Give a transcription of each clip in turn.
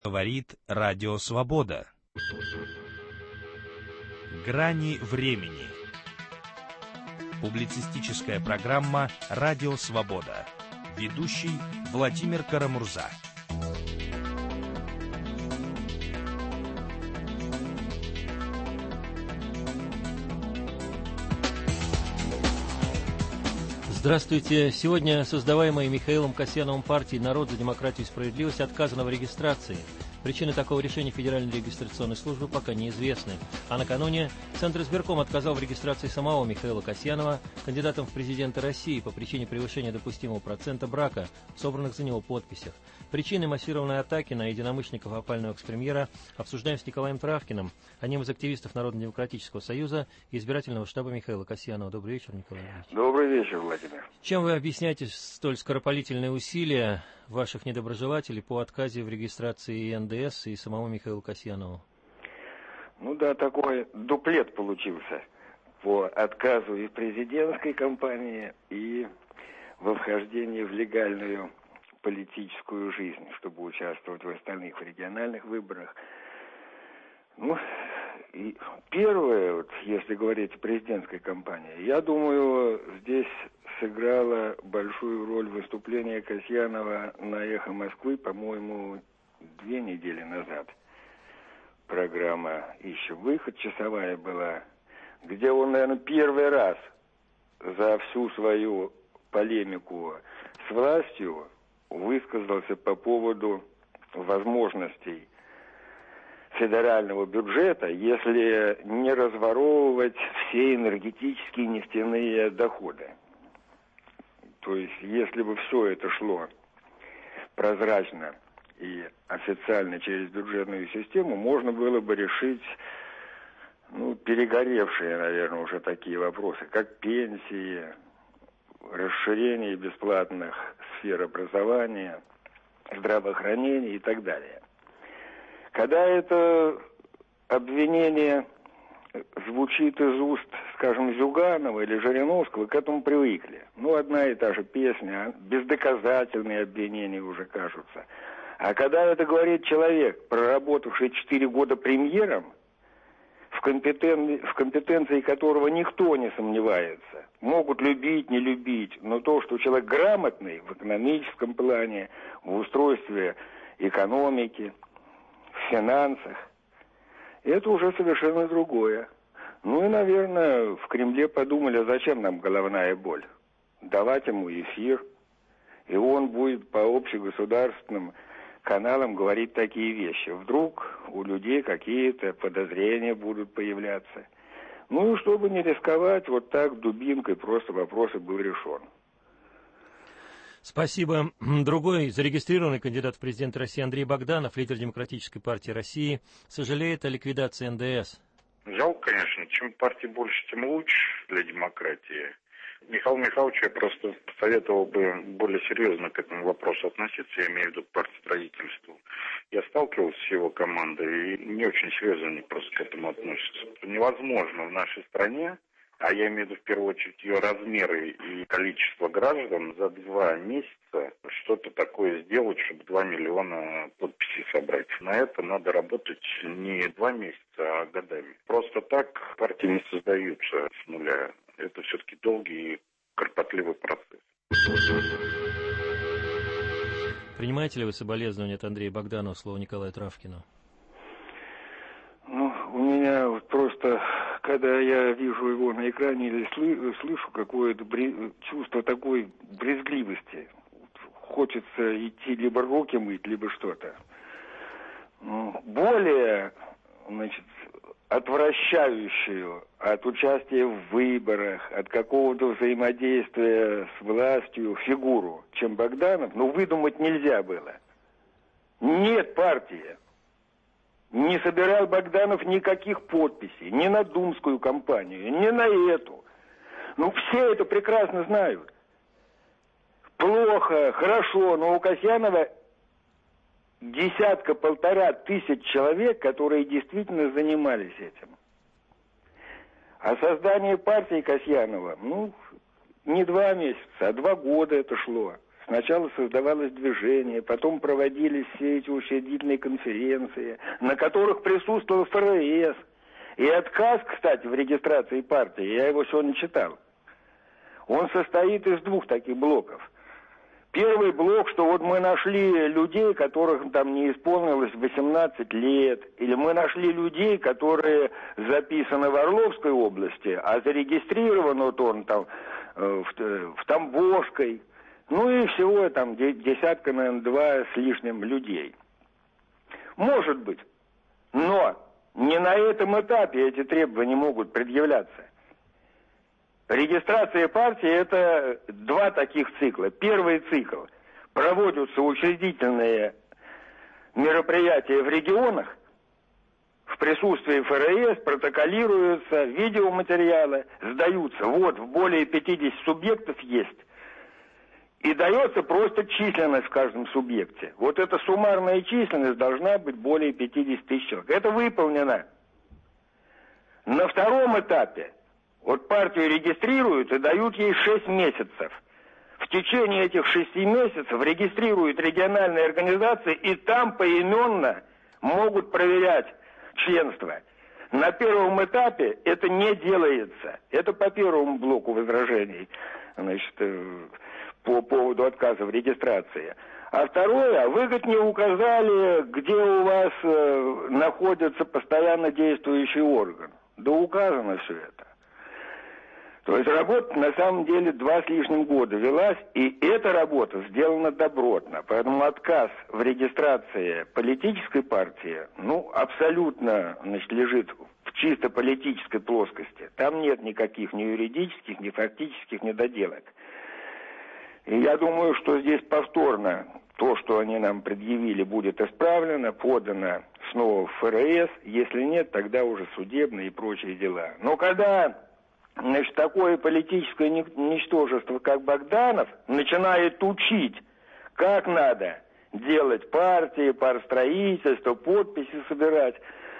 Говорит Радио Свобода. Грани времени. Публицистическая программа «Радио Свобода». Ведущий Владимир Карамурза. Здравствуйте. Сегодня создаваемой Михаилом Касьяновым партией «Народ за демократию и справедливость» отказано в регистрации. Причины такого решения Федеральной регистрационной службы пока неизвестны. А накануне Центр избирком отказал в регистрации самого Михаила Касьянова кандидатом в президенты России по причине превышения допустимого процента брака в собранных за него подписях. Причины массированной атаки на единомышленников опального экс-премьера обсуждаем с Николаем Травкиным, одним из активистов Народно-демократического союза и избирательного штаба Михаила Касьянова. Добрый вечер, Николай Ильич. Добрый вечер, Владимир. Чем вы объясняете столь скоропалительные усилия ваших недоброжелателей по отказе в регистрации и НДС, и самому Михаилу Касьянову? Ну да, такой дуплет получился по отказу и в президентской кампании, и во вхождении в легальную политическую жизнь, чтобы участвовать в остальных региональных выборах. Ну, и первое, вот, если говорить о президентской кампании, я думаю, здесь сыграло большую роль выступление Касьянова на «Эхо Москвы», по-моему, 2 недели назад. Программа «Ищем выход» часовая была, где он, наверное, первый раз за всю свою полемику с властью высказался по поводу возможностей федерального бюджета, если не разворовывать все энергетические нефтяные доходы. То есть, если бы все это шло прозрачно и официально через бюджетную систему, можно было бы решить, перегоревшие, наверное, уже такие вопросы, как пенсии, расширение бесплатных сфер образования, здравоохранения и так далее. Когда это обвинение звучит из уст, скажем, Зюганова или Жириновского, к этому привыкли. Одна и та же песня, бездоказательные обвинения уже кажутся. А когда это говорит человек, проработавший 4 года премьером, в компетенции которого никто не сомневается, могут любить, не любить, но то, что человек грамотный в экономическом плане, в устройстве экономики, в финансах, это уже совершенно другое. И, наверное, в Кремле подумали, а зачем нам головная боль? Давать ему эфир, и он будет по общегосударственным каналам говорить такие вещи. Вдруг у людей какие-то подозрения будут появляться. И чтобы не рисковать, вот так дубинкой просто вопрос был решен. Спасибо. Другой зарегистрированный кандидат в президенты России Андрей Богданов, лидер Демократической партии России, сожалеет о ликвидации НДС. Жалко, конечно. Чем партий больше, тем лучше для демократии. Михаилу Михайловичу я просто посоветовал бы более серьезно к этому вопросу относиться, я имею в виду к партстроительству. Я сталкивался с его командой, и не очень серьезно они просто к этому относятся. Невозможно в нашей стране, а я имею в виду в первую очередь ее размеры и количество граждан, за 2 месяца что-то такое сделать, чтобы 2 миллиона подписей собрать. На это надо работать не 2 месяца, а годами. Просто так партии не создаются с нуля. Это все-таки долгий и кропотливый процесс. Принимаете ли вы соболезнования от Андрея Богданова, слово Николаю Травкину? У меня вот просто, когда я вижу его на экране или слышу какое-то чувство такой брезгливости, хочется идти либо руки мыть, либо что-то. Более, отвращающую от участия в выборах, от какого-то взаимодействия с властью фигуру, чем Богданов, выдумать нельзя было. Нет партии. Не собирал Богданов никаких подписей, ни на думскую кампанию, ни на эту. Все это прекрасно знают. Плохо, хорошо, но у Касьянова 1,5 тысяч человек, которые действительно занимались этим. А создание партии Касьянова, не 2 месяца, а 2 года это шло. Сначала создавалось движение, потом проводились все эти учредительные конференции, на которых присутствовал ФРС. И отказ, кстати, в регистрации партии, я его сегодня читал, он состоит из двух таких блоков. Первый блок, что вот мы нашли людей, которых там не исполнилось 18 лет, или мы нашли людей, которые записаны в Орловской области, а зарегистрирован вот он там в Тамбовской, ну и всего там десятка, наверное, 2 с лишним людей. Может быть, но не на этом этапе эти требования могут предъявляться. Регистрация партии – это 2 таких цикла. Первый цикл – проводятся учредительные мероприятия в регионах, в присутствии ФРС, протоколируются, видеоматериалы сдаются. Вот, в более 50 субъектов есть. И дается просто численность в каждом субъекте. Вот эта суммарная численность должна быть более 50 тысяч человек. Это выполнено. На втором этапе вот партию регистрируют и дают ей 6 месяцев. В течение этих 6 месяцев регистрируют региональные организации, и там поименно могут проверять членство. На первом этапе это не делается. Это по первому блоку возражений, значит, по поводу отказа в регистрации. А второе, вы, говорит, не указали, где у вас находится постоянно действующий орган. Да указано все это. То есть работа на самом деле 2 с лишним года велась, и эта работа сделана добротно. Поэтому отказ в регистрации политической партии, абсолютно, лежит в чисто политической плоскости. Там нет никаких ни юридических, ни фактических недоделок. И я думаю, что здесь повторно то, что они нам предъявили, будет исправлено, подано снова в ФРС. Если нет, тогда уже судебные и прочие дела. Но когда такое политическое ничтожество, как Богданов, начинает учить, как надо делать партии, партстроительство, подписи собирать,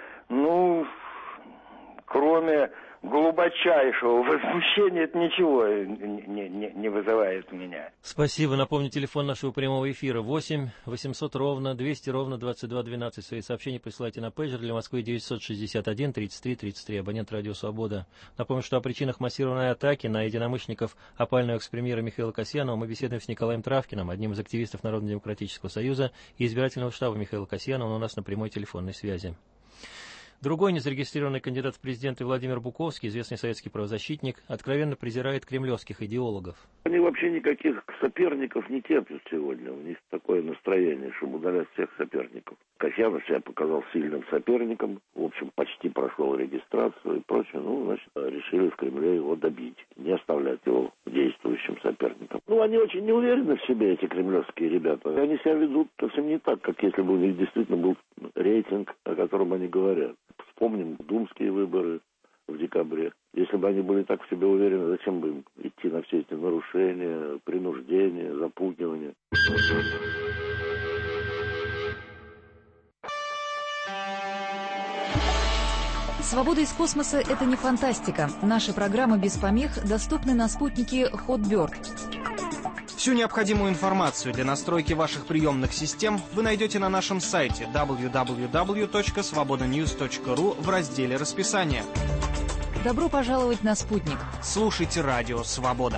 кроме глубочайшего возмущения, это ничего не вызывает у меня. Спасибо. Напомню, телефон нашего прямого эфира 8 800 ровно 200 ровно 22 12. Свои сообщения присылайте на пейджер для Москвы 961 33 33. Абонент «Радио Свобода». Напомню, что о причинах массированной атаки на единомышленников опального экс-премьера Михаила Касьянова мы беседуем с Николаем Травкиным, одним из активистов Народно-демократического союза и избирательного штаба Михаила Касьянова. Он у нас на прямой телефонной связи. Другой незарегистрированный кандидат в президенты Владимир Буковский, известный советский правозащитник, откровенно презирает кремлевских идеологов. Они вообще никаких соперников не терпят сегодня. У них такое настроение, чтобы удалять всех соперников. Касьянов себя показал сильным соперником. В общем, почти прошел регистрацию и прочее. Решили в Кремле его добить. Не оставлять его действующим соперником. Они очень не уверены в себе, эти кремлевские ребята. Они себя ведут совсем не так, как если бы у них действительно был рейтинг, о котором они говорят. Вспомним думские выборы в декабре. Если бы они были так в себе уверены, зачем бы им идти на все эти нарушения, принуждения, запугивания? «Свобода из космоса» — это не фантастика. Наши программы без помех доступны на спутнике Hotbird. Всю необходимую информацию для настройки ваших приемных систем вы найдете на нашем сайте www.svobodanews.ru в разделе «Расписание». Добро пожаловать на спутник. Слушайте радио «Свобода».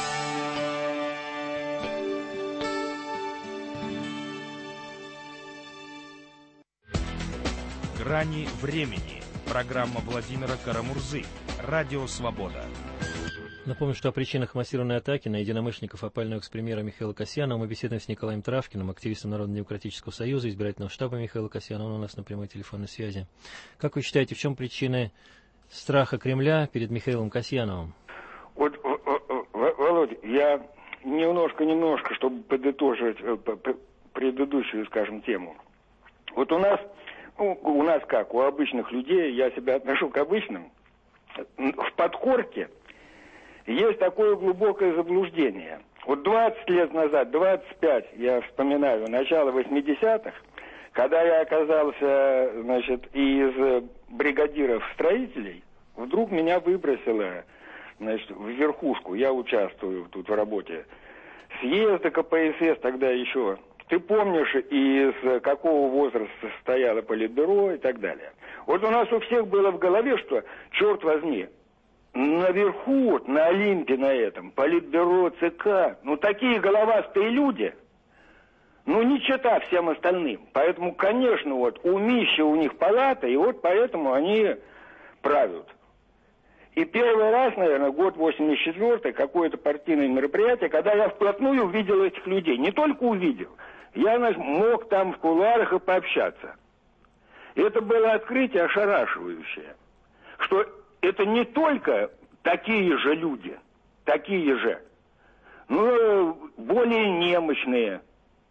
«Грани времени». Программа Владимира Карамурзы. Радио «Свобода». Напомню, что о причинах массированной атаки на единомышленников опального экс-премьера Михаила Касьянова мы беседуем с Николаем Травкиным, активистом Народно-демократического союза, избирательного штаба Михаила Касьянова. Он у нас на прямой телефонной связи. Как вы считаете, в чем причины страха Кремля перед Михаилом Касьяновым? Вот, Володя, я немножко, чтобы подытожить предыдущую, скажем, тему. Вот у нас как, у обычных людей, я себя отношу к обычным, в подкорке есть такое глубокое заблуждение. Вот 20 лет назад, 25, я вспоминаю, начало 80-х, когда я оказался, из бригадиров-строителей, вдруг меня выбросило, в верхушку. Я участвую тут в работе съезда КПСС тогда еще. Ты помнишь, из какого возраста состояло Политбюро и так далее. Вот у нас у всех было в голове, что, черт возьми, наверху, вот, на Олимпе на этом, Политбюро, ЦК, ну такие головастые люди, ну не чета всем остальным. Поэтому, конечно, вот умища у них палата, и вот поэтому они правят. И первый раз, наверное, год 84-й, какое-то партийное мероприятие, когда я вплотную увидел этих людей. Не только увидел, я мог там в кулуарах и пообщаться. И это было открытие ошарашивающее, что это не только такие же люди, такие же, но более немощные.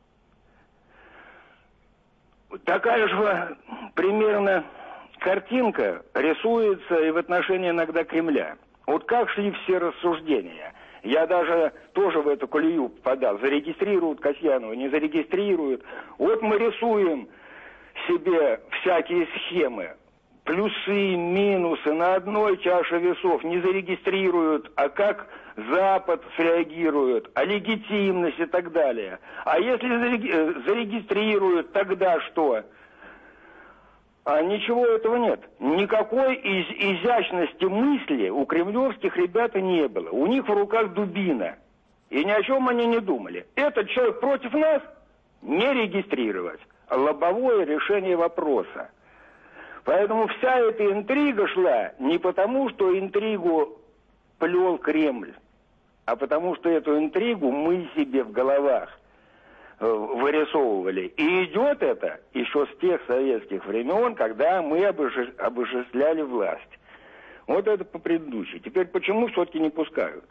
Такая же примерно картинка рисуется и в отношении иногда Кремля. Вот как шли все рассуждения. Я даже тоже в эту колею попадал. Зарегистрируют Касьянова, не зарегистрируют. Вот мы рисуем себе всякие схемы. Плюсы, минусы на одной чаше весов не зарегистрируют, а как Запад среагирует, а легитимность и так далее. А если зарегистрируют, тогда что? А ничего этого нет. Никакой изящности мысли у кремлевских ребят не было. У них в руках дубина. И ни о чем они не думали. Этот человек против нас не регистрировать. Лобовое решение вопроса. Поэтому вся эта интрига шла не потому, что интригу плел Кремль, а потому что эту интригу мы себе в головах вырисовывали. И идет это еще с тех советских времен, когда мы обожествляли власть. Вот это по предыдущей. Теперь почему все-таки не пускают?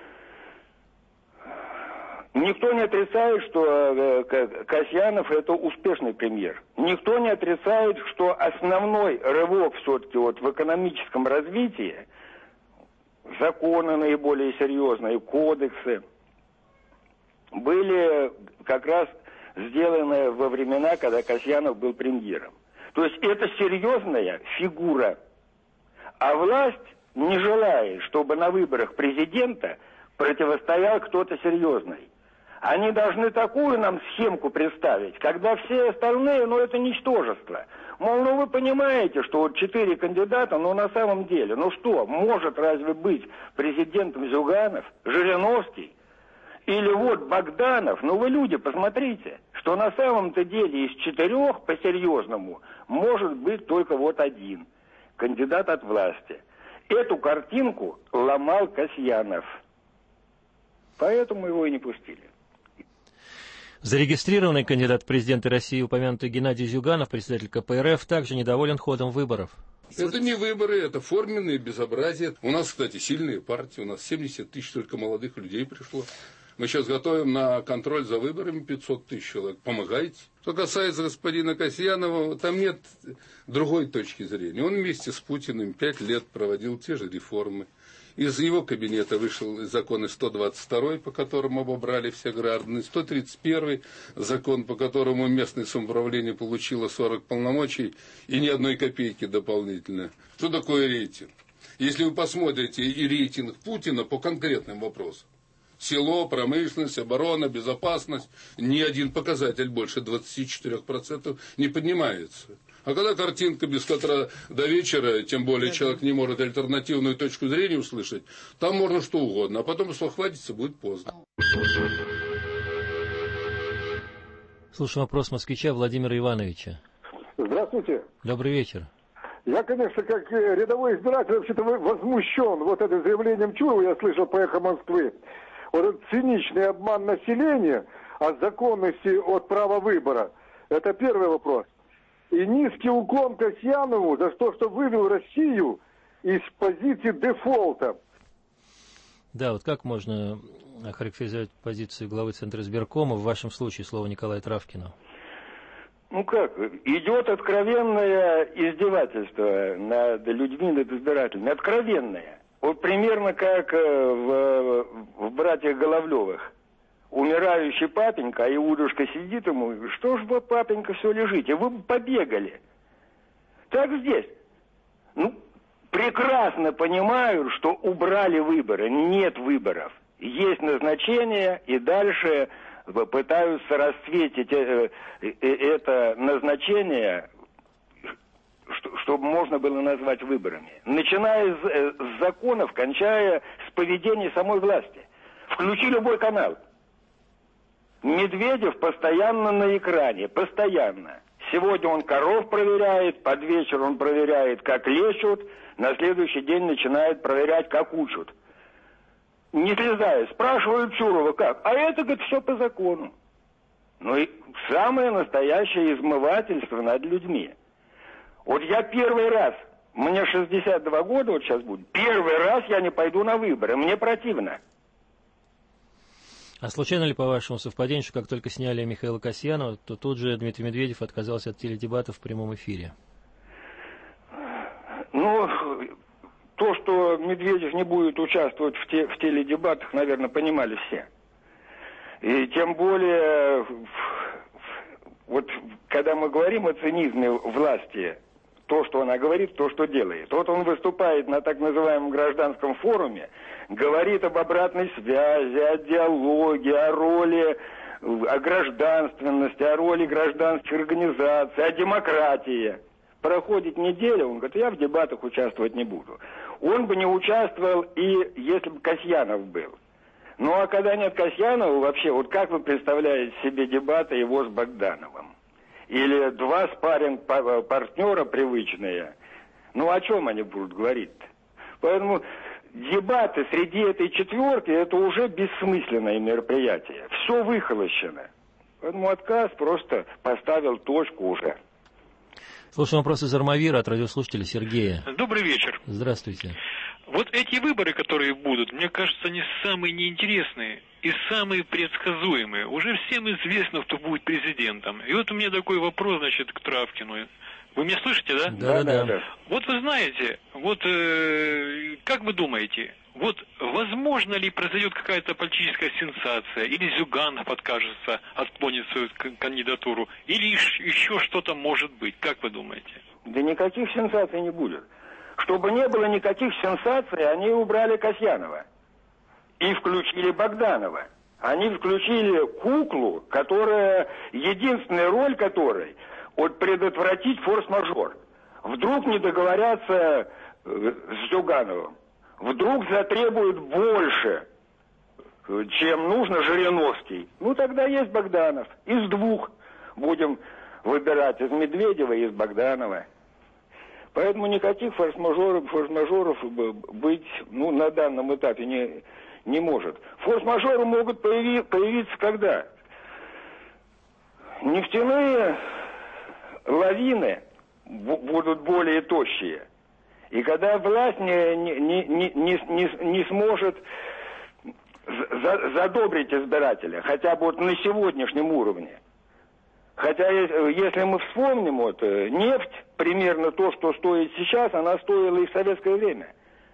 Никто не отрицает, что Касьянов это успешный премьер. Никто не отрицает, что основной рывок все-таки вот в экономическом развитии, законы наиболее серьезные, кодексы, были как раз сделаны во времена, когда Касьянов был премьером. То есть это серьезная фигура. А власть не желает, чтобы на выборах президента противостоял кто-то серьезный. Они должны такую нам схемку представить, когда все остальные, ну это ничтожество. Мол, ну вы понимаете, что вот 4 кандидата, но на самом деле, ну что, может разве быть президентом Зюганов, Жириновский? Или вот Богданов, ну вы люди, посмотрите, что на самом-то деле из 4 по-серьезному может быть только вот один кандидат от власти. Эту картинку ломал Касьянов. Поэтому его и не пустили. Зарегистрированный кандидат в президенты России, упомянутый Геннадий Зюганов, председатель КПРФ, также недоволен ходом выборов. Это не выборы, это форменные безобразия. У нас, кстати, сильные партии, у нас 70 тысяч только молодых людей пришло. Мы сейчас готовим на контроль за выборами 500 тысяч человек. Помогайте. Что касается господина Касьянова, там нет другой точки зрения. Он вместе с Путиным 5 лет проводил те же реформы. Из его кабинета вышел закон 122, по которому обобрали все граждан, 131 закон, по которому местное самоуправление получило 40 полномочий и ни одной копейки дополнительно. Что такое рейтинг? Если вы посмотрите и рейтинг Путина по конкретным вопросам, село, промышленность, оборона, безопасность, ни один показатель больше 24% не поднимается. А когда картинка, без которой до вечера, тем более человек не может альтернативную точку зрения услышать, там можно что угодно, а потом спохватиться будет поздно. Слушаем вопрос москвича Владимира Ивановича. Здравствуйте. Добрый вечер. Я, конечно, как рядовой избиратель, вообще-то возмущен вот этим заявлением Чурова, я слышал по «Эхо Москвы». Вот этот циничный обман населения о законности от права выбора. Это первый вопрос. И низкий уклон Касьянову за то, что вывел Россию из позиции дефолта. Да, вот как можно охарактеризовать позицию главы Центра избиркома, в вашем случае, слово Николая Травкина? Ну как, идет откровенное издевательство над людьми, над избирателями. Откровенное. Вот примерно как в «Братьях Головлевых». Умирающий папенька, а Иудушка сидит ему, что ж вы, папенька, все лежите, вы бы побегали. Так здесь. Ну, прекрасно понимаю, что убрали выборы, нет выборов. есть назначение, и дальше пытаются расцветить это назначение, чтобы можно было назвать выборами. Начиная с законов, кончая с поведения самой власти. Включи любой канал. Медведев постоянно на экране, постоянно. Сегодня он коров проверяет, под вечер он проверяет, как лечат, на следующий день начинает проверять, как учат. Не слезая, спрашивают Чурова, как? А это, говорит, все по закону. Ну и самое настоящее измывательство над людьми. Вот я первый раз, мне 62 года вот сейчас будет, первый раз я не пойду на выборы, мне противно. А случайно ли, по вашему совпадению, что как только сняли Михаила Касьянова, то тут же Дмитрий Медведев отказался от теледебатов в прямом эфире? Ну, то, что Медведев не будет участвовать в теледебатах, наверное, понимали все. И тем более, вот когда мы говорим о цинизме власти, то, что она говорит, то, что делает. Вот он выступает на так называемом гражданском форуме, говорит об обратной связи, о диалоге, о роли, о гражданственности, о роли гражданских организаций, о демократии. Проходит неделя, он говорит, я в дебатах участвовать не буду. Он бы не участвовал и если бы Касьянов был. Ну а когда нет Касьянова, вообще, вот как вы представляете себе дебаты его с Богдановым? Или два спарринг-партнера привычные, ну о чем они будут говорить-то? Поэтому дебаты среди этой четверки, это уже бессмысленное мероприятие. Все выхолощено. Поэтому отказ просто поставил точку уже. Слушаем вопрос из Армавира от радиослушателя Сергея. Добрый вечер. Здравствуйте. Вот эти выборы, которые будут, мне кажется, они самые неинтересные и самые предсказуемые. Уже всем известно, кто будет президентом. И вот у меня такой вопрос, значит, к Травкину. Вы меня слышите, да? Да. Вот вы знаете, вот как вы думаете, вот возможно ли произойдет какая-то политическая сенсация, или Зюганов откажется, отклонит свою кандидатуру, или еще что-то может быть, как вы думаете? Да никаких сенсаций не будет. Чтобы не было никаких сенсаций, они убрали Касьянова и включили Богданова. Они включили куклу, которая, единственная роль которой вот предотвратить форс-мажор. Вдруг не договорятся с Зюгановым. Вдруг затребуют больше, чем нужно Жириновский. Ну, тогда есть Богданов. Из двух будем выбирать, из Медведева и из Богданова. Поэтому никаких форс-мажоров быть, ну, на данном этапе не может. Форс-мажоры могут появиться когда? Нефтяные лавины будут более тощие. И когда власть не сможет задобрить избирателя, хотя бы вот на сегодняшнем уровне. Хотя, если мы вспомним, вот, нефть, примерно то, что стоит сейчас, она стоила и в советское время.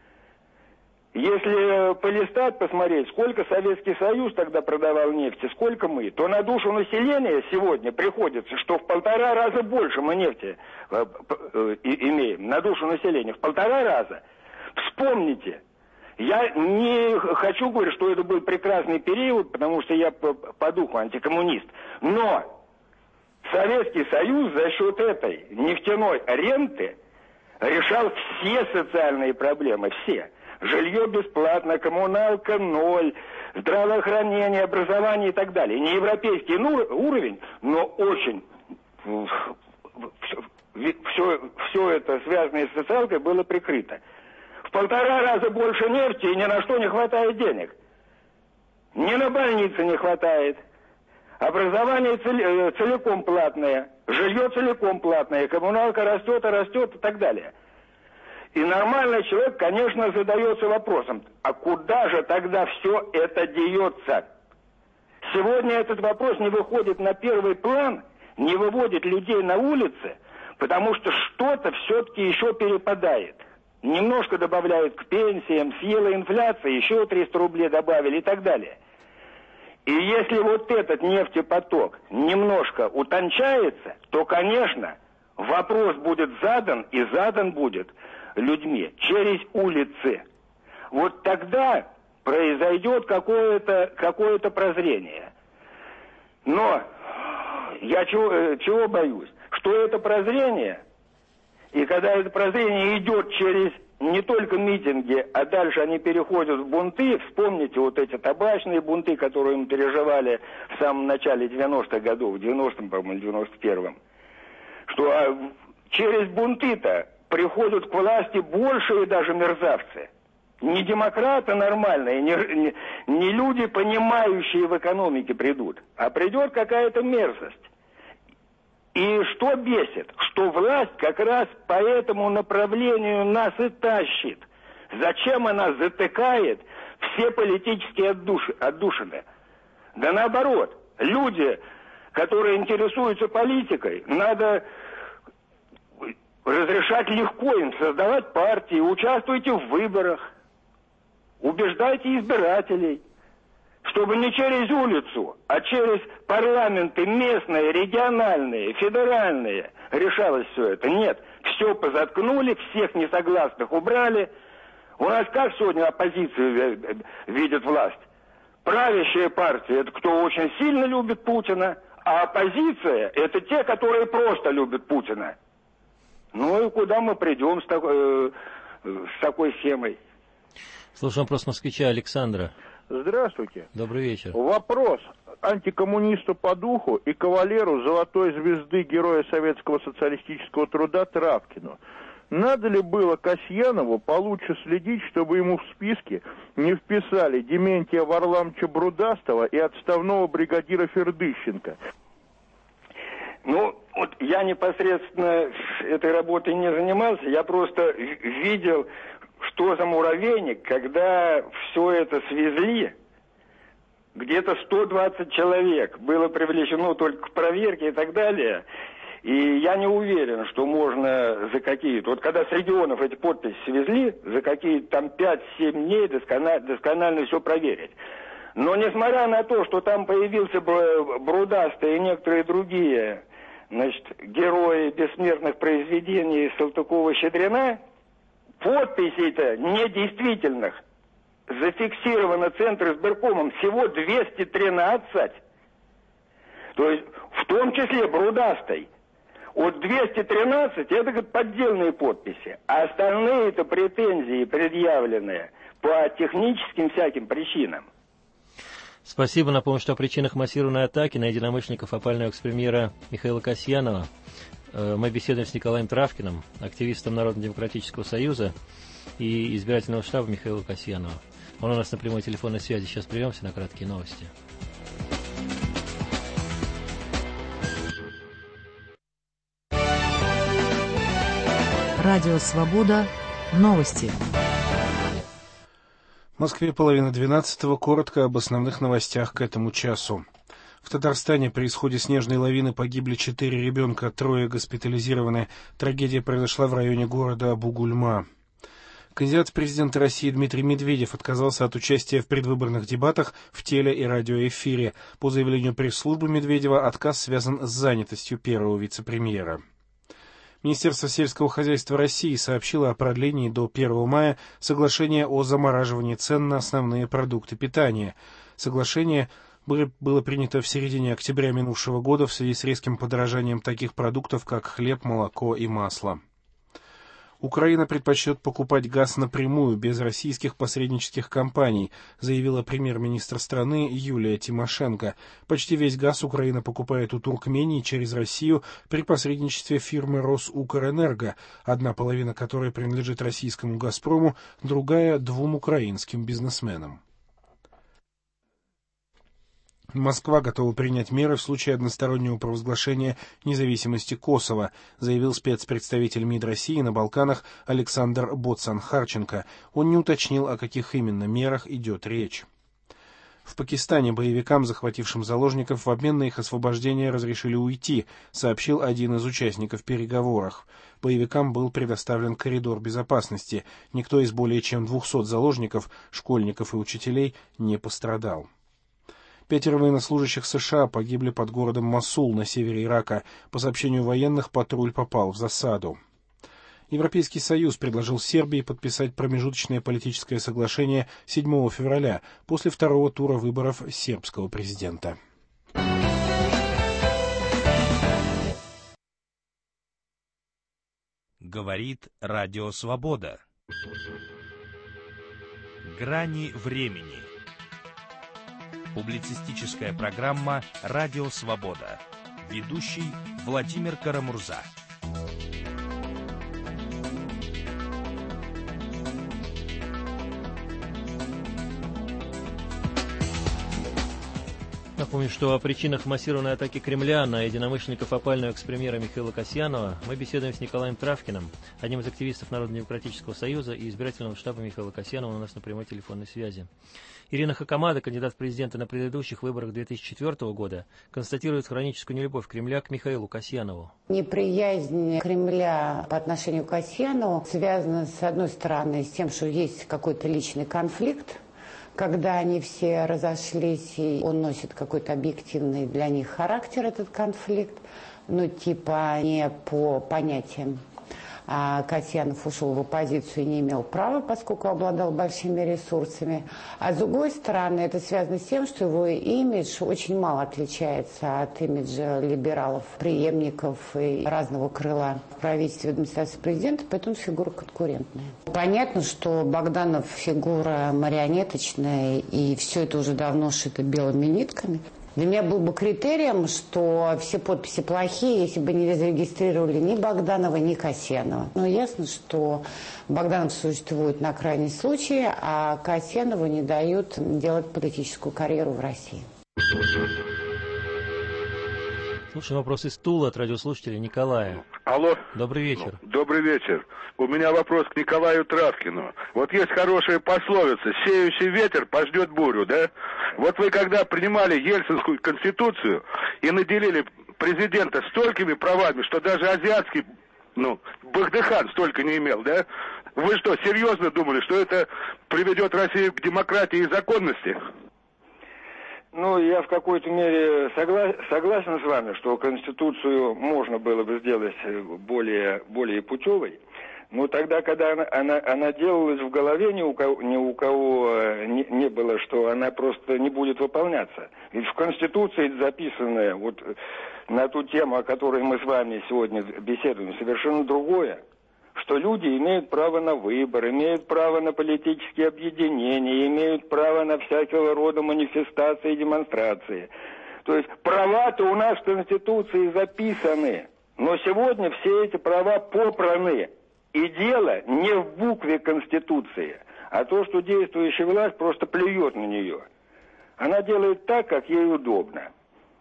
Если полистать, посмотреть, сколько Советский Союз тогда продавал нефти, сколько мы, то на душу населения сегодня приходится, что в 1,5 раза больше мы нефти имеем, на душу населения, в 1,5 раза. Вспомните, я не хочу говорить, что это был прекрасный период, потому что я по духу антикоммунист, но Советский Союз за счет этой нефтяной ренты решал все социальные проблемы, все. Жилье бесплатно, коммуналка ноль, здравоохранение, образование и так далее. Не европейский уровень, но очень все это, связанное с социалкой, было прикрыто. В 1,5 раза больше нефти и ни на что не хватает денег. Ни на больницы не хватает. Образование целиком платное, жилье целиком платное, коммуналка растет и так далее. И нормальный человек, конечно, задается вопросом, а куда же тогда все это деется? Сегодня этот вопрос не выходит на первый план, не выводит людей на улицы, потому что что-то все-таки еще перепадает. Немножко добавляют к пенсиям, съела инфляция, еще 300 рублей добавили и так далее. И если вот этот нефтепоток немножко утончается, то, конечно, вопрос будет задан, и задан будет людьми через улицы. Вот тогда произойдет какое-то прозрение. Но я чего боюсь? Что это прозрение, и когда это прозрение идет через не только митинги, а дальше они переходят в бунты. Вспомните вот эти табачные бунты, которые мы переживали в самом начале 90-х годов, в 90-м, по-моему, 91-м. Что через бунты-то приходят к власти большие даже мерзавцы. Не демократы нормальные, не люди, понимающие в экономике придут, а придет какая-то мерзость. И что бесит? Что власть как раз по этому направлению нас и тащит. Зачем она затыкает все политические отдушины? Да наоборот, люди, которые интересуются политикой, надо разрешать легко им создавать партии, участвуйте в выборах, убеждайте избирателей. Чтобы не через улицу, а через парламенты местные, региональные, федеральные решалось все это. Нет, все позаткнули, всех несогласных убрали. У нас как сегодня оппозиция видит власть? Правящая партия – это кто очень сильно любит Путина, а оппозиция – это те, которые просто любят Путина. Ну и куда мы придем с такой схемой? Слушаем вопрос москвича Александра. Здравствуйте. Добрый вечер. Вопрос антикоммунисту по духу и кавалеру Золотой звезды Героя Советского социалистического труда Травкину. Надо ли было Касьянову получше следить, чтобы ему в списке не вписали Дементия Варламовича Брудастова и отставного бригадира Фердыщенко? Ну, вот я непосредственно этой работой не занимался, я просто видел, что за муравейник, когда все это свезли, где-то 120 человек было привлечено только к проверке и так далее. И я не уверен, что можно за какие-то... Вот когда с регионов эти подписи свезли, за какие-то там 5-7 дней досконально все проверить. Но несмотря на то, что там появился Брудастый и некоторые другие, значит, герои бессмертных произведений Салтыкова-Щедрина, подписей-то недействительных зафиксировано Центр избиркомом всего 213. То есть в том числе Брудастой. Вот 213 это, говорит, поддельные подписи. А остальные-то претензии предъявленные по техническим всяким причинам. Спасибо. Напомню, что о причинах массированной атаки на единомышленников опального экс-премьера Михаила Касьянова мы беседуем с Николаем Травкиным, активистом Народно-демократического союза и избирательного штаба Михаила Касьянова. Он у нас на прямой телефонной связи. Сейчас прервемся на краткие новости. Радио «Свобода». Новости. В Москве 11:30. Коротко об основных новостях к этому часу. В Татарстане при исходе снежной лавины погибли 4 ребенка, 3 госпитализированы. Трагедия произошла в районе города Бугульма. Кандидат в президенты России Дмитрий Медведев отказался от участия в предвыборных дебатах в теле- и радиоэфире. По заявлению пресс-службы Медведева, отказ связан с занятостью первого вице-премьера. Министерство сельского хозяйства России сообщило о продлении до 1 мая соглашения о замораживании цен на основные продукты питания. Соглашение было принято в середине октября минувшего года в связи с резким подорожанием таких продуктов, как хлеб, молоко и масло. Украина предпочтет покупать газ напрямую, без российских посреднических компаний, заявила премьер-министр страны Юлия Тимошенко. Почти весь газ Украина покупает у Туркмении через Россию при посредничестве фирмы «Росукрэнерго», одна половина которой принадлежит российскому «Газпрому», другая — 2 украинским бизнесменам. Москва готова принять меры в случае одностороннего провозглашения независимости Косово, заявил спецпредставитель МИД России на Балканах Александр Боцан-Харченко. Он не уточнил, о каких именно мерах идет речь. В Пакистане боевикам, захватившим заложников, в обмен на их освобождение разрешили уйти, сообщил один из участников переговоров. Боевикам был предоставлен коридор безопасности. Никто из более чем 200 заложников, школьников и учителей, не пострадал. 5 военнослужащих США погибли под городом Мосул на севере Ирака. По сообщению военных, патруль попал в засаду. Европейский Союз предложил Сербии подписать промежуточное политическое соглашение 7 февраля, после второго тура выборов сербского президента. Говорит Радио Свобода. Грани времени. Публицистическая программа «Радио Свобода». Ведущий Владимир Карамурза. Напомню, что о причинах массированной атаки Кремля на единомышленников опального экс-премьера Михаила Касьянова мы беседуем с Николаем Травкиным, одним из активистов Народно-демократического союза и избирательного штаба Михаила Касьянова у нас на прямой телефонной связи. Ирина Хакамада, кандидат в президенты на предыдущих выборах 2004 года, констатирует хроническую нелюбовь Кремля к Михаилу Касьянову. Неприязнь Кремля по отношению к Касьянову связана, с одной стороны, с тем, что есть какой-то личный конфликт, когда они все разошлись, и он носит какой-то объективный для них характер, этот конфликт, ну, типа не по понятиям. А Касьянов ушел в оппозицию и не имел права, поскольку обладал большими ресурсами. А с другой стороны, это связано с тем, что его имидж очень мало отличается от имиджа либералов, преемников и разного крыла в правительстве администрации президента, поэтому фигура конкурентная. Понятно, что Богданов фигура марионеточная, и все это уже давно шито белыми нитками. Для меня был бы критерием, что все подписи плохие, если бы не зарегистрировали ни Богданова, ни Касьянова. Но ясно, что Богданов существует на крайний случай, а Касьянову не дают делать политическую карьеру в России. Слушай, вопрос из Тулы от радиослушателя Николая. Алло. Добрый вечер. Добрый вечер. У меня вопрос к Николаю Травкину. Вот есть хорошая пословица: «Сеющий ветер пожнет бурю», да? Вот вы когда принимали Ельцинскую конституцию и наделили президента столькими правами, что даже азиатский, Багдыхан столько не имел, да? Вы что, серьезно думали, что это приведет Россию к демократии и законности? Я в какой-то мере согласен с вами, что Конституцию можно было бы сделать более путевой, но тогда, когда она делалась в голове, ни у кого не было, что она просто не будет выполняться. Ведь в Конституции записанное вот на ту тему, о которой мы с вами сегодня беседуем, совершенно другое. Что люди имеют право на выбор, имеют право на политические объединения, имеют право на всякого рода манифестации и демонстрации. То есть права-то у нас в Конституции записаны, но сегодня все эти права попраны. И дело не в букве Конституции, а то, что действующая власть просто плюет на нее. Она делает так, как ей удобно.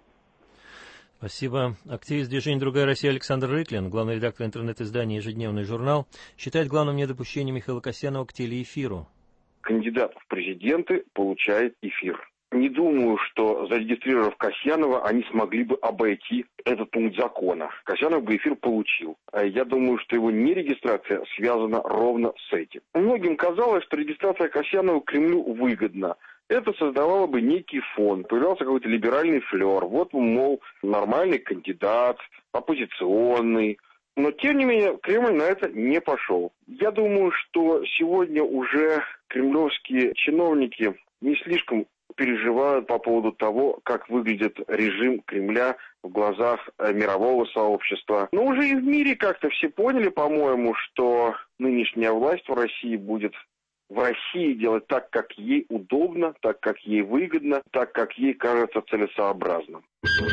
Спасибо. Активист движения «Другая Россия» Александр Рыклин, главный редактор интернет-издания «Ежедневный журнал», считает главным недопущением Михаила Касьянова к телеэфиру. Кандидат в президенты получает эфир. Не думаю, что, зарегистрировав Касьянова, они смогли бы обойти этот пункт закона. Касьянов бы эфир получил. Я думаю, что его нерегистрация связана ровно с этим. Многим казалось, что регистрация Касьянова Кремлю выгодна. Это создавало бы некий фон, появлялся какой-то либеральный флер. Вот, мол, нормальный кандидат, оппозиционный. Но, тем не менее, Кремль на это не пошел. Я думаю, что сегодня уже кремлевские чиновники не слишком переживают по поводу того, как выглядит режим Кремля в глазах мирового сообщества. Но уже и в мире как-то все поняли, по-моему, что нынешняя власть в России будет в России делать так, как ей удобно, так, как ей выгодно, так, как ей кажется целесообразным.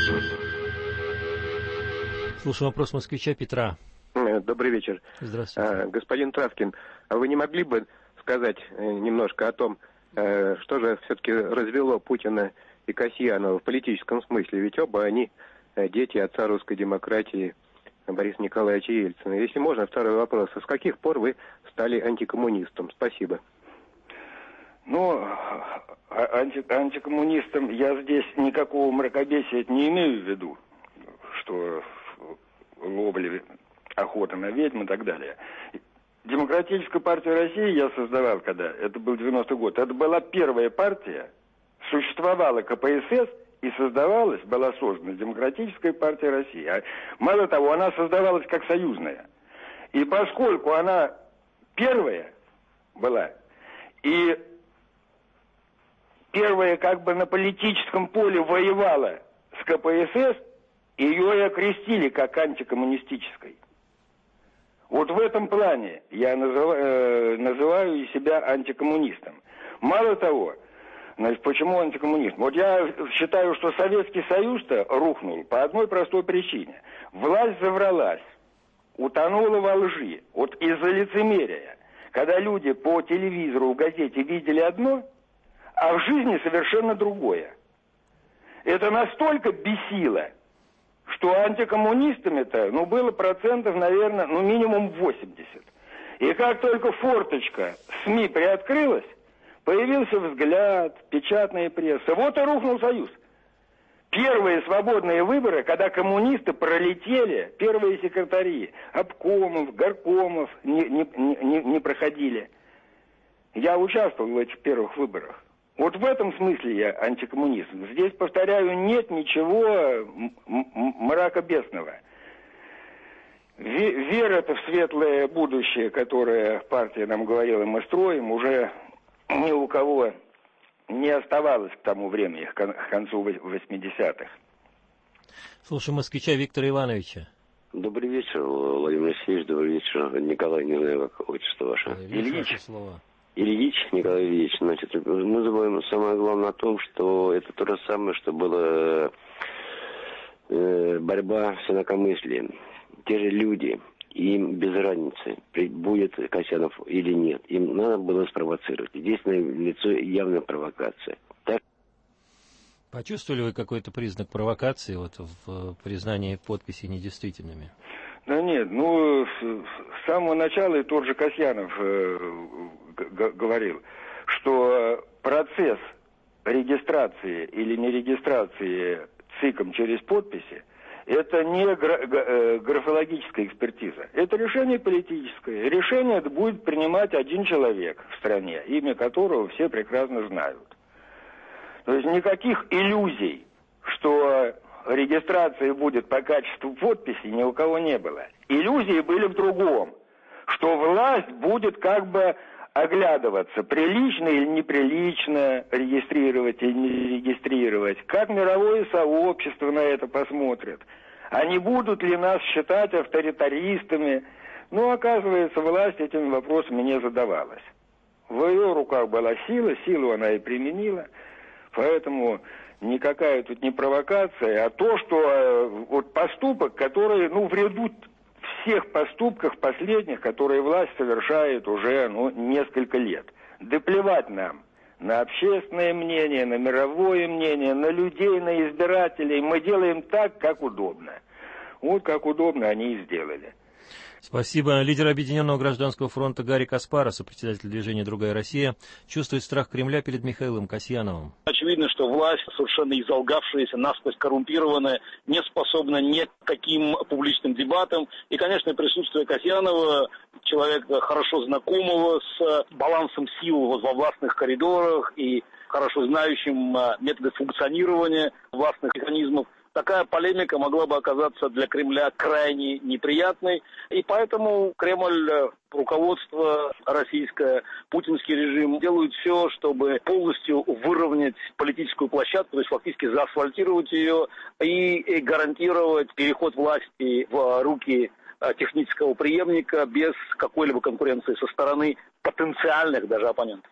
Слушаю вопрос москвича Петра. Добрый вечер. Здравствуйте. Господин Травкин, а вы не могли бы сказать немножко о том, что же все-таки развело Путина и Касьянова в политическом смысле? Ведь оба они дети отца русской демократии Бориса Николаевича Ельцина. Если можно, второй вопрос. С каких пор вы стали антикоммунистом? Спасибо. Антикоммунистом я здесь никакого мракобесия не имею в виду, что ловля, охота на ведьм и так далее. Демократическую партию России я создавал, когда это был 90-й год. Это была первая партия, существовала КПСС, и создавалась, была создана Демократическая партия России. А мало того, она создавалась как союзная. И поскольку она первая была, и первая как бы на политическом поле воевала с КПСС, ее и окрестили как антикоммунистической. Вот в этом плане я называю себя антикоммунистом. Мало того, значит, почему антикоммунизм? Вот я считаю, что Советский Союз-то рухнул по одной простой причине. Власть завралась, утонула во лжи. Вот из-за лицемерия. Когда люди по телевизору, в газете видели одно, а в жизни совершенно другое. Это настолько бесило, что антикоммунистами-то, было процентов, наверное, минимум 80. И как только форточка СМИ приоткрылась, появился «Взгляд», печатная пресса. Вот и рухнул Союз. Первые свободные выборы, когда коммунисты пролетели, первые секретари обкомов, горкомов не проходили. Я участвовал в этих первых выборах. Вот в этом смысле я антикоммунист. Здесь, повторяю, нет ничего мракобесного. Вера-то в светлое будущее, которое партия нам говорила, мы строим, уже ни у кого не оставалось к тому времени, к концу 80-х. Слушаем москвича Виктора Ивановича. Добрый вечер, Владимир Алексеевич, добрый вечер, Николай, не знаю, как отчество ваше. Ильич. Ильич Николай Ильич. Значит, мы забываем самое главное о том, что это то же самое, что было борьба с инакомыслием. Те же люди, им без разницы, будет Касьянов или нет. Им надо было спровоцировать. Здесь на лицо явная провокация. Так? Почувствовали вы какой-то признак провокации в признании подписей недействительными? Да нет, с самого начала и тот же Касьянов говорил, что процесс регистрации или нерегистрации ЦИКом через подписи это не графологическая экспертиза. Это решение политическое. Решение это будет принимать один человек в стране, имя которого все прекрасно знают. То есть никаких иллюзий, что регистрация будет по качеству подписи, ни у кого не было. Иллюзии были в другом, что власть будет как бы оглядываться, прилично или неприлично регистрировать или не регистрировать, как мировое сообщество на это посмотрит, а не будут ли нас считать авторитаристами. Оказывается, власть этими вопросами не задавалась. В ее руках была силу она и применила, поэтому никакая тут не провокация, а то, что поступок, который, в ряду всех поступках последних, которые власть совершает уже, несколько лет. Да плевать нам на общественное мнение, на мировое мнение, на людей, на избирателей. Мы делаем так, как удобно. Вот как удобно они и сделали. Спасибо. Лидер Объединенного гражданского фронта Гарри Каспаров, сопредседатель движения «Другая Россия», чувствует страх Кремля перед Михаилом Касьяновым. Очевидно, что власть, совершенно изолгавшаяся, насквозь коррумпированная, не способна ни к каким публичным дебатам. И, конечно, присутствие Касьянова, человека хорошо знакомого с балансом сил во властных коридорах и хорошо знающим методы функционирования властных механизмов, такая полемика могла бы оказаться для Кремля крайне неприятной. И поэтому Кремль, руководство российское, путинский режим делают все, чтобы полностью выровнять политическую площадку, то есть фактически заасфальтировать ее и гарантировать переход власти в руки технического преемника без какой-либо конкуренции со стороны потенциальных даже оппонентов.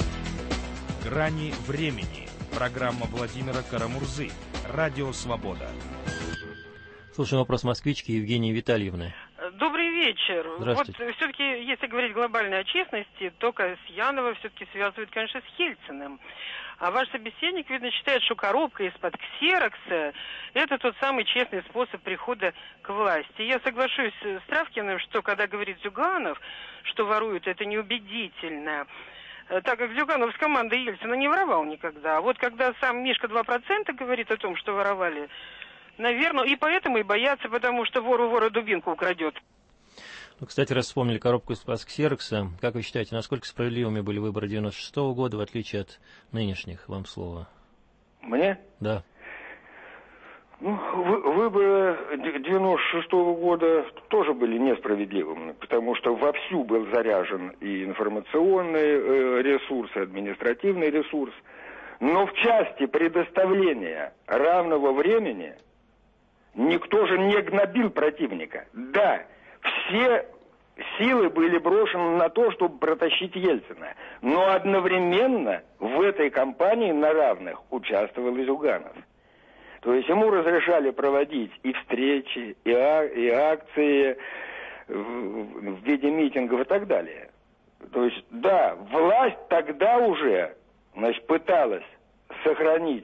«Грани времени». Программа Владимира Карамурзы. Радио «Свобода». Слушаем вопрос москвички Евгении Витальевны. Добрый вечер. Здравствуйте. Вот все-таки, если говорить глобально о честности, то Касьянова все-таки связывают, конечно, с Ельциным. А ваш собеседник, видно, считает, что коробка из-под ксерокса – это тот самый честный способ прихода к власти. Я соглашусь с Травкиным, что когда говорит Зюганов, что воруют, это неубедительно. Так как Зюганов с командой Ельцина не воровал никогда. А вот когда сам Мишка 2% говорит о том, что воровали, наверное, и поэтому и боятся, потому что вора дубинку украдет. Кстати, раз вспомнили коробку из-под ксерокса, как вы считаете, насколько справедливыми были выборы 96-го года, в отличие от нынешних? Вам слово. Мне? Да. Выборы 96-го года тоже были несправедливыми, потому что вовсю был заряжен и информационный ресурс, и административный ресурс. Но в части предоставления равного времени никто же не гнобил противника. Да, все силы были брошены на то, чтобы протащить Ельцина. Но одновременно в этой кампании на равных участвовал и Зюганов. То есть ему разрешали проводить и встречи, и акции в виде митингов и так далее. То есть, да, власть тогда уже, значит, пыталась сохранить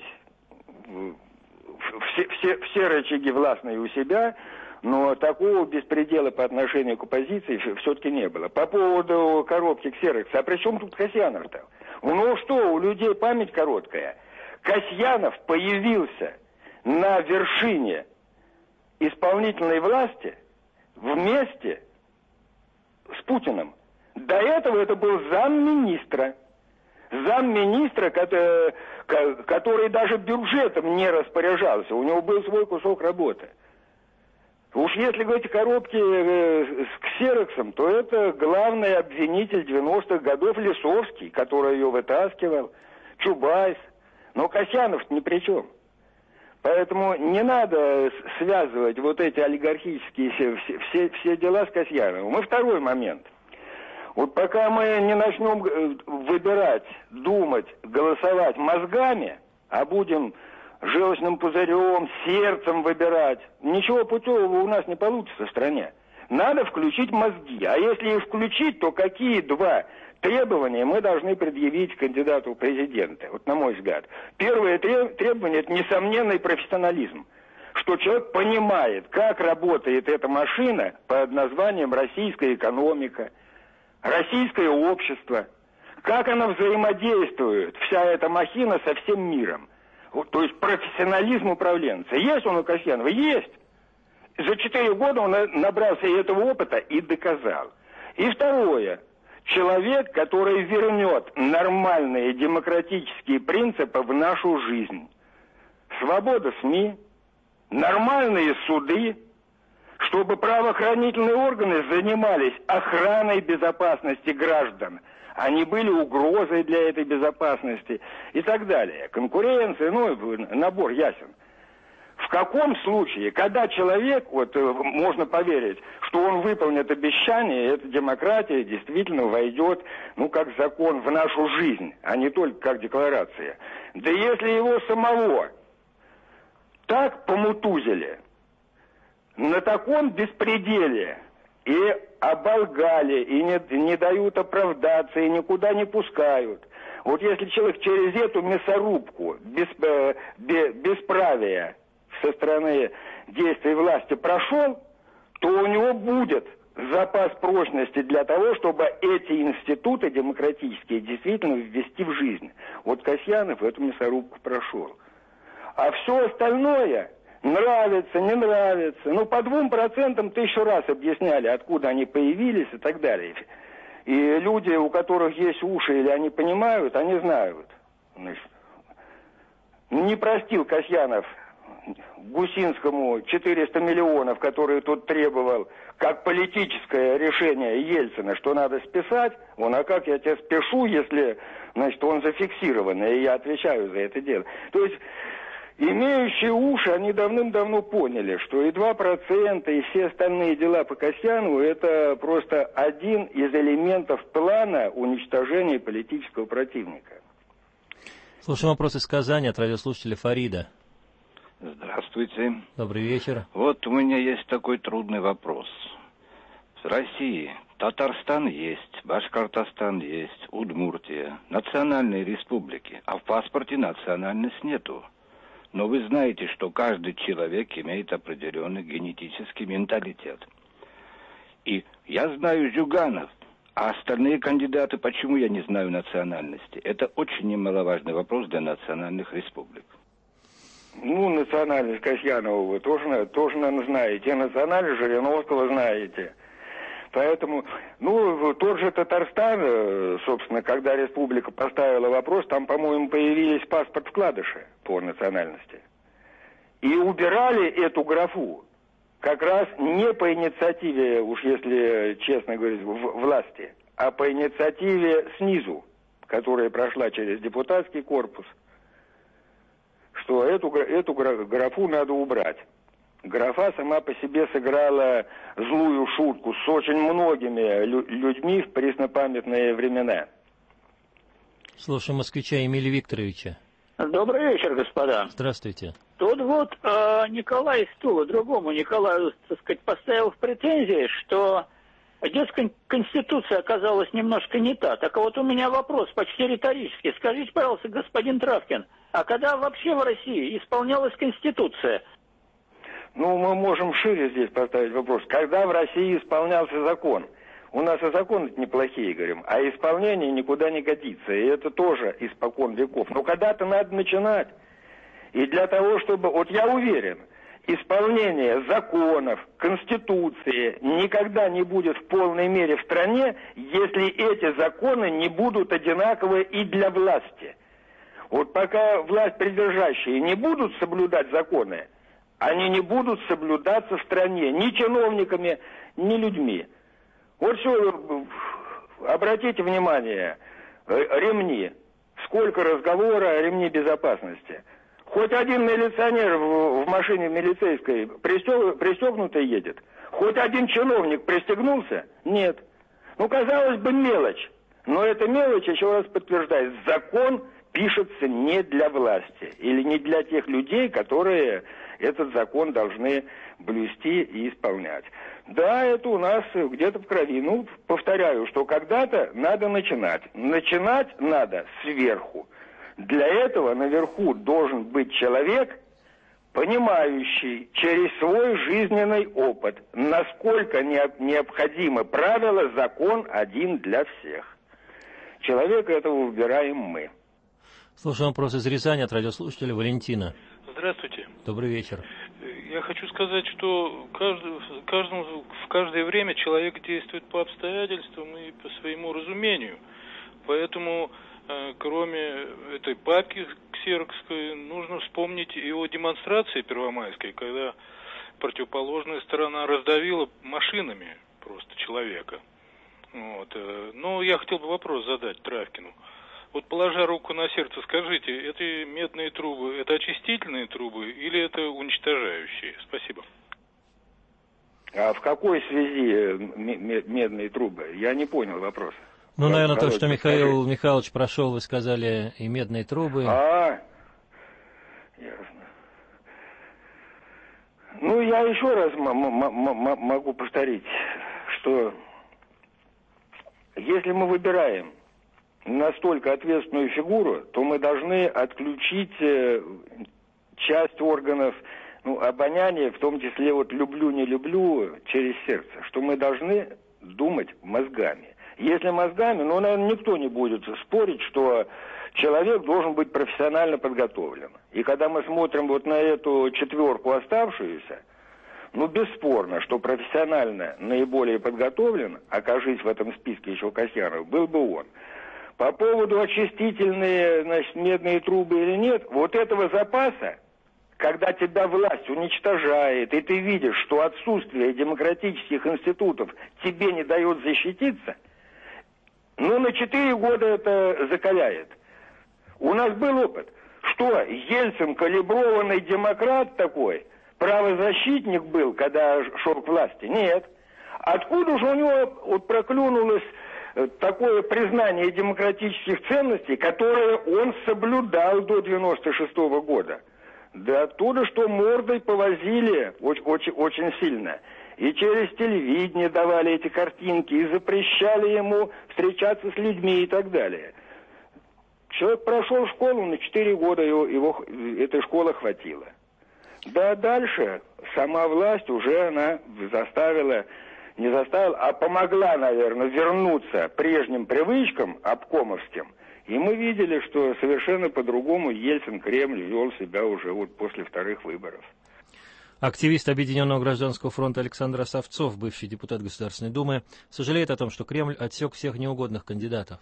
все рычаги властные у себя, но такого беспредела по отношению к оппозиции все-таки не было. По поводу коробки ксерокса, а при чем тут Касьянов-то? Ну что, у людей память короткая. Касьянов появился на вершине исполнительной власти вместе с Путиным. До этого это был замминистра. Замминистра, который даже бюджетом не распоряжался. У него был свой кусок работы. Уж если говорить о коробке с ксероксом, то это главный обвинитель 90-х годов Лисовский, который ее вытаскивал, Чубайс. Но Касьянов ни при чем. Поэтому не надо связывать вот эти олигархические все дела с Касьяновым. И второй момент. Вот пока мы не начнем выбирать, думать, голосовать мозгами, а будем желчным пузырем, сердцем выбирать, ничего путевого у нас не получится в стране. Надо включить мозги. А если их включить, то какие два требования мы должны предъявить кандидату в президенты? Вот на мой взгляд. Первое требование – это несомненный профессионализм. Что человек понимает, как работает эта машина под названием российская экономика, российское общество, как она взаимодействует, вся эта махина со всем миром. Вот, то есть профессионализм управленца. Есть он у Касьянова? Есть. За 4 года он набрался этого опыта и доказал. И второе. Человек, который вернет нормальные демократические принципы в нашу жизнь. Свобода СМИ, нормальные суды, чтобы правоохранительные органы занимались охраной безопасности граждан, а не были угрозой для этой безопасности и так далее. Конкуренция, набор ясен. В каком случае, когда человек, вот можно поверить, что он выполнит обещание, эта демократия действительно войдет, как закон в нашу жизнь, а не только как декларация. Да если его самого так помутузили, на таком беспределе, и оболгали, и не дают оправдаться, и никуда не пускают. Вот если человек через эту мясорубку бесправия со стороны действий власти прошел, то у него будет запас прочности для того, чтобы эти институты демократические действительно ввести в жизнь. Вот Касьянов эту мясорубку прошел. А все остальное нравится, не нравится. По 2% 1000 раз объясняли, откуда они появились и так далее. И люди, у которых есть уши, или они понимают, они знают. Не простил Касьянов Гусинскому 400 миллионов, которые тут требовал, как политическое решение Ельцина, что надо списать. А как я тебя спешу, если, он зафиксированный, и я отвечаю за это дело. То есть имеющие уши, они давным-давно поняли, что и 2%, и все остальные дела по Касьянову – это просто один из элементов плана уничтожения политического противника. Слушаем вопрос из Казани от радиослушателя Фарида. Здравствуйте. Добрый вечер. Вот у меня есть такой трудный вопрос. В России Татарстан есть, Башкортостан есть, Удмуртия, национальные республики, а в паспорте национальность нету. Но вы знаете, что каждый человек имеет определенный генетический менталитет. И я знаю Зюганов, а остальные кандидаты, почему я не знаю национальности? Это очень немаловажный вопрос для национальных республик. Национальность Касьянова вы тоже, наверное, знаете. Национальность Жириновского знаете. Поэтому, тот же Татарстан, собственно, когда республика поставила вопрос, там, по-моему, появились паспорт-вкладыши по национальности. И убирали эту графу как раз не по инициативе, уж если честно говорить, власти, а по инициативе снизу, которая прошла через депутатский корпус, что эту графу надо убрать. Графа сама по себе сыграла злую шутку с очень многими людьми в преснопамятные времена. Слушаем москвича Эмилия Викторовича. Добрый вечер, господа. Здравствуйте. Тут вот Николай из Тулы другому Николаю, так сказать, поставил в претензии, что детская конституция оказалась немножко не та. Так вот у меня вопрос почти риторический. Скажите, пожалуйста, господин Травкин, а когда вообще в России исполнялась конституция? Ну, мы можем шире здесь поставить вопрос. Когда в России исполнялся закон? У нас и законы неплохие, говорим, а исполнение никуда не годится. И это тоже испокон веков. Но когда-то надо начинать. И для того, чтобы... Вот я уверен, исполнение законов, Конституции никогда не будет в полной мере в стране, если эти законы не будут одинаковы и для власти. Вот пока власть придержащие не будут соблюдать законы, они не будут соблюдаться в стране ни чиновниками, ни людьми. Вот все, обратите внимание, ремни. Сколько разговора о ремне безопасности. Хоть один милиционер в машине милицейской пристегнутый едет? Хоть один чиновник пристегнулся? Нет. Ну, казалось бы, мелочь. Но эта мелочь, еще раз подтверждает, закон пишется не для власти. Или не для тех людей, которые этот закон должны блюсти и исполнять. Да, это у нас где-то в крови. Ну, повторяю, что когда-то надо начинать. Начинать надо сверху. Для этого наверху должен быть человек, понимающий через свой жизненный опыт, насколько необходимы правила, закон один для всех. Человека этого выбираем мы. Слушаем вопрос из Рязани от радиослушателя Валентина. Здравствуйте. Добрый вечер. Я хочу сказать, что в каждое время человек действует по обстоятельствам и по своему разумению. Поэтому, кроме этой папки ксерокской, нужно вспомнить и о демонстрации первомайской, когда противоположная сторона раздавила машинами просто человека. Вот. Но я хотел бы вопрос задать Травкину. Вот, положа руку на сердце, скажите, эти медные трубы, это очистительные трубы или это уничтожающие? Спасибо. А в какой связи медные трубы? Я не понял вопроса. Ну, наверное, то, что Михаил Михайлович прошел, вы сказали, и медные трубы. Ясно. Ну, я еще раз могу повторить, что если мы выбираем настолько ответственную фигуру, то мы должны отключить часть органов обоняния, в том числе вот люблю, не люблю, через сердце, что мы должны думать мозгами. Если мозгами, наверное, никто не будет спорить, что человек должен быть профессионально подготовлен. И когда мы смотрим вот на эту четверку оставшуюся, бесспорно, что профессионально наиболее подготовлен, окажись в этом списке еще Касьянов, был бы он. По поводу очистительные, медные трубы или нет, вот этого запаса, когда тебя власть уничтожает, и ты видишь, что отсутствие демократических институтов тебе не дает защититься, на 4 года это закаляет. У нас был опыт, что Ельцин, калиброванный демократ такой, правозащитник был, когда шел к власти? Нет. Откуда же у него проклюнулось такое признание демократических ценностей, которые он соблюдал до 96-го года? Да оттуда, что мордой повозили очень сильно. И через телевидение давали эти картинки, и запрещали ему встречаться с людьми и так далее. Человек прошел школу, на 4 года его этой школы хватило. Да дальше сама власть уже она не заставила, а помогла, наверное, вернуться прежним привычкам обкомовским. И мы видели, что совершенно по-другому Ельцин, Кремль вел себя уже после вторых выборов. Активист Объединенного гражданского фронта Александр Савцов, бывший депутат Государственной Думы, сожалеет о том, что Кремль отсек всех неугодных кандидатов.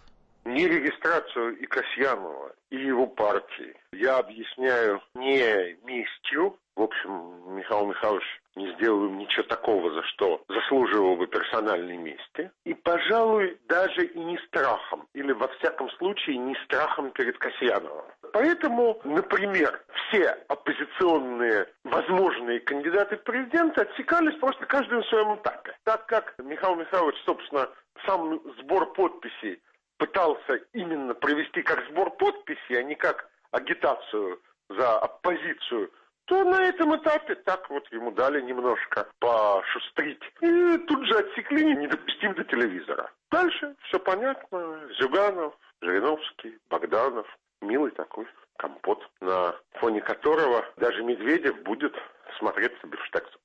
не регистрацию и Касьянова, и его партии я объясняю не местью. В общем, Михаил Михайлович не сделал им ничего такого, за что заслуживал бы персональной мести. И, пожалуй, даже и не страхом, или во всяком случае не страхом перед Касьяновым. Поэтому, например, все оппозиционные возможные кандидаты в президенты отсекались просто каждый на своем этапе. Так как Михаил Михайлович, собственно, сам сбор подписей пытался именно провести как сбор подписей, а не как агитацию за оппозицию, то на этом этапе так вот ему дали немножко пошустрить. И тут же отсекли, не допустив до телевизора. Дальше все понятно. Зюганов, Жириновский, Богданов. Милый такой компот, на фоне которого даже Медведев будет смотреться бифштексом.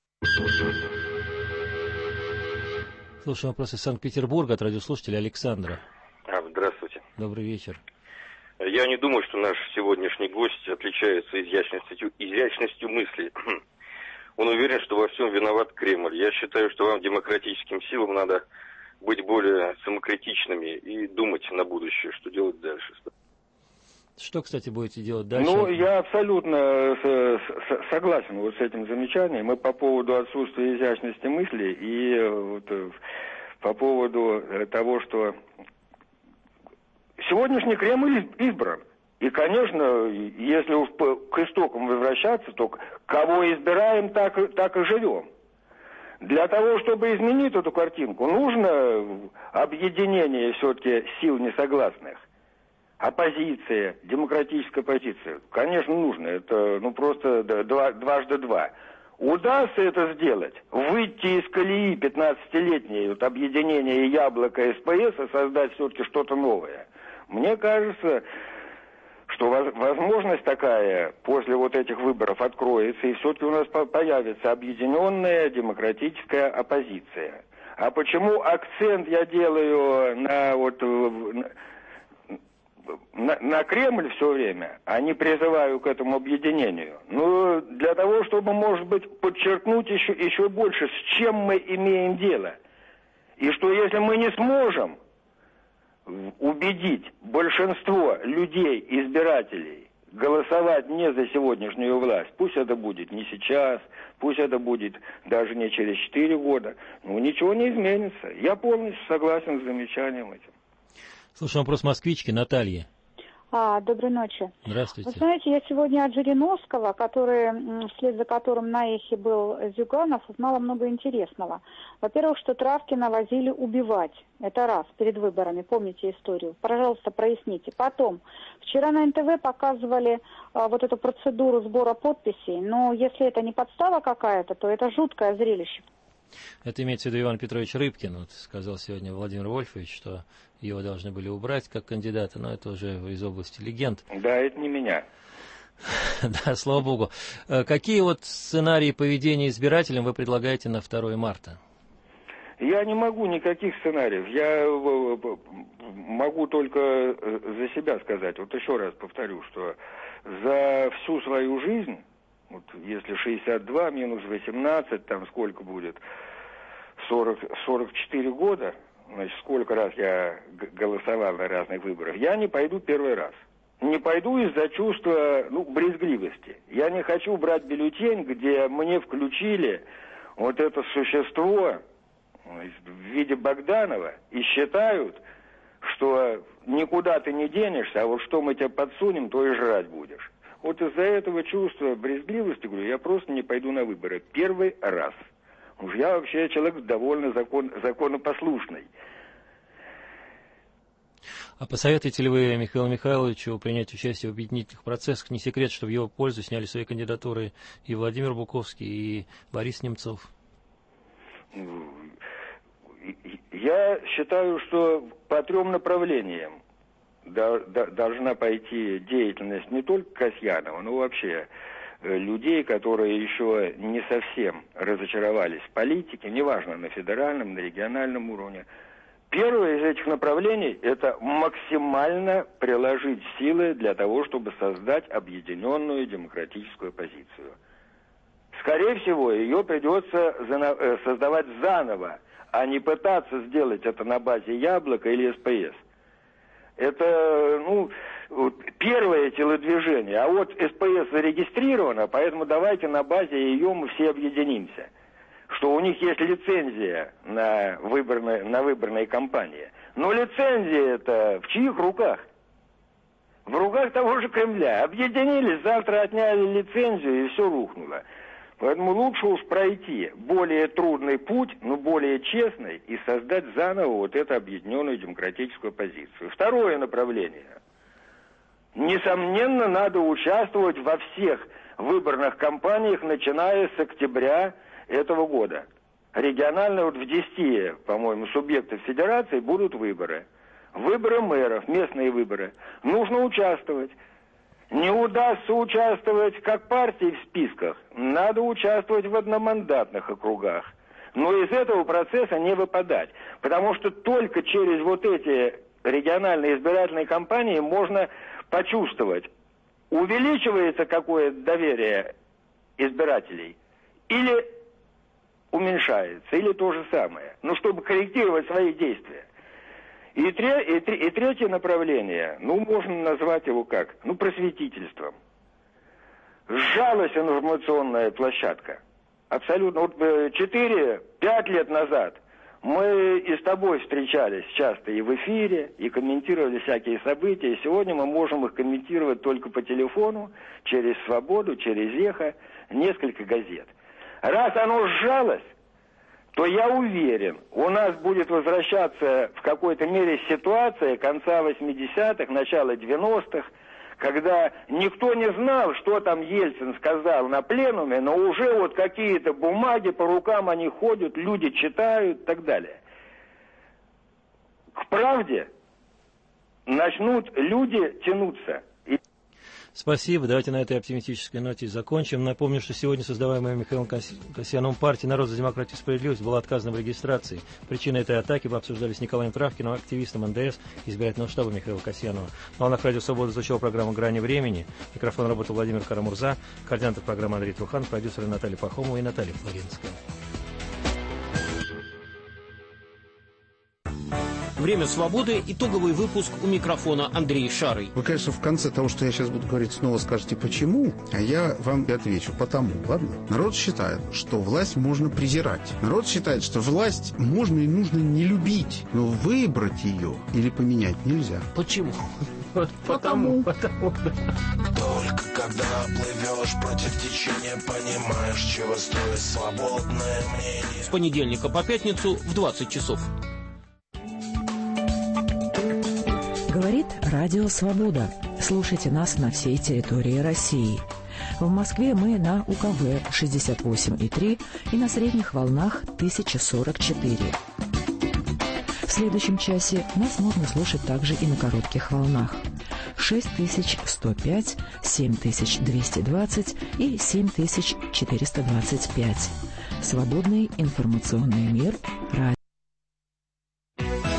Слушаем вопрос из Санкт-Петербурга от радиослушателя Александра. Здравствуйте. Добрый вечер. Я не думаю, что наш сегодняшний гость отличается изящностью мысли. Он уверен, что во всем виноват Кремль. Я считаю, что вам, демократическим силам, надо быть более самокритичными и думать на будущее, что делать дальше. Что, кстати, будете делать дальше? Ну, я абсолютно согласен вот с этим замечанием. И по поводу отсутствия изящности мысли, и вот, по поводу того, что сегодняшний Кремль избран. И, конечно, если уж к истокам возвращаться, то кого избираем, так и живем. Для того, чтобы изменить эту картинку, нужно объединение все-таки сил несогласных. Оппозиция, демократическая оппозиция, конечно, нужно. Это просто дважды два. Удастся это сделать, выйти из колеи 15-летней вот, объединения Яблоко и СПС и создать все-таки что-то новое. Мне кажется, что возможность такая после вот этих выборов откроется, и все-таки у нас появится объединенная демократическая оппозиция. А почему акцент я делаю на Кремль все время, а не призываю к этому объединению? Ну, для того, чтобы, может быть, подчеркнуть еще больше, с чем мы имеем дело. И что если мы не сможем убедить большинство людей, избирателей, голосовать не за сегодняшнюю власть, пусть это будет не сейчас, пусть это будет даже не через 4 года, но ничего не изменится. Я полностью согласен с замечанием этим. Слушаем вопрос москвички Натальи. Доброй ночи. Здравствуйте. Вы знаете, я сегодня от Жириновского, вслед за которым на эхе был Зюганов, узнала много интересного. Во-первых, что Травкина возили убивать. Это раз, перед выборами. Помните историю? Пожалуйста, проясните. Потом, вчера на НТВ показывали вот эту процедуру сбора подписей. Но если это не подстава какая-то, то это жуткое зрелище. Это имеется в виду Иван Петрович Рыбкин. Вот сказал сегодня Владимир Вольфович, что его должны были убрать как кандидата, но это уже из области легенд. Да, это не меня. Да, слава богу. Какие вот сценарии поведения избирателям вы предлагаете на 2 марта? Я не могу никаких сценариев. Я могу только за себя сказать. Вот еще раз повторю, что за всю свою жизнь, вот если 62 минус 18, там сколько будет, 44 года, значит, сколько раз я голосовал на разных выборах, я не пойду первый раз. Не пойду из-за чувства, брезгливости. Я не хочу брать бюллетень, где мне включили вот это существо в виде Богданова и считают, что никуда ты не денешься, а вот что мы тебе подсунем, то и жрать будешь. Вот из-за этого чувства брезгливости, говорю, я просто не пойду на выборы. Первый раз. Уж я вообще человек довольно законопослушный. А посоветуете ли вы Михаилу Михайловичу принять участие в объединительных процессах? Не секрет, что в его пользу сняли свои кандидатуры и Владимир Буковский, и Борис Немцов. Я считаю, что по 3 направлениям должна пойти деятельность не только Касьянова, но вообще людей, которые еще не совсем разочаровались в политике, неважно, на федеральном, на региональном уровне. Первое из этих направлений – это максимально приложить силы для того, чтобы создать объединенную демократическую оппозицию. Скорее всего, ее придется создавать заново, а не пытаться сделать это на базе Яблока или СПС. Это, первое телодвижение. А вот СПС зарегистрировано, поэтому давайте на базе ее мы все объединимся. Что у них есть лицензия на выборные кампании. Но лицензия это в чьих руках? В руках того же Кремля. Объединились, завтра отняли лицензию и все рухнуло. Поэтому лучше уж пройти более трудный путь, но более честный, и создать заново вот эту объединенную демократическую оппозицию. Второе направление. Несомненно, надо участвовать во всех выборных кампаниях, начиная с октября этого года. Регионально в 10, по-моему, субъектов федерации будут выборы. Выборы мэров, местные выборы. Нужно участвовать. Не удастся участвовать как партии в списках, надо участвовать в одномандатных округах. Но из этого процесса не выпадать. Потому что только через вот эти региональные избирательные кампании можно почувствовать, увеличивается какое-то доверие избирателей или уменьшается, или то же самое. Чтобы корректировать свои действия. И третье направление, можно назвать его как? Просветительством. Сжалась информационная площадка. Абсолютно. 4-5 лет назад мы и с тобой встречались часто и в эфире, и комментировали всякие события. И сегодня мы можем их комментировать только по телефону, через «Свободу», через «Эхо», несколько газет. Раз оно сжалось, то я уверен, у нас будет возвращаться в какой-то мере ситуация конца 80-х, начала 90-х, когда никто не знал, что там Ельцин сказал на пленуме, но уже вот какие-то бумаги по рукам они ходят, люди читают и так далее. К правде начнут люди тянуться. Спасибо. Давайте на этой оптимистической ноте закончим. Напомню, что сегодня создаваемая Михаилом Касьяновым партия «Народ за демократию и справедливость» была отказана в регистрации. Причины этой атаки мы обсуждали с Николаем Травкиным, активистом НДС, избирательного штаба Михаила Касьянова. На волнах Радио Свобода звучала программа «Грани времени». Микрофон работал Владимир Карамурза, координатор программы Андрей Трухан, продюсеры Наталья Пахомова и Наталья Флоренская. «Время свободы», итоговый выпуск, у микрофона Андрей Шарый. Вы, конечно, в конце того, что я сейчас буду говорить, снова скажете «почему?», а я вам отвечу «потому». Ладно? Народ считает, что власть можно презирать. Народ считает, что власть можно и нужно не любить, но выбрать ее или поменять нельзя. Почему? Потому. Только когда плывешь против течения, понимаешь, чего стоит свободное мнение. С понедельника по пятницу в 20 часов. Говорит Радио Свобода. Слушайте нас на всей территории России. В Москве мы на УКВ 68,3 и на средних волнах 1044. В следующем часе нас можно слушать также и на коротких волнах 6105, 7220 и 7425. Свободный информационный мир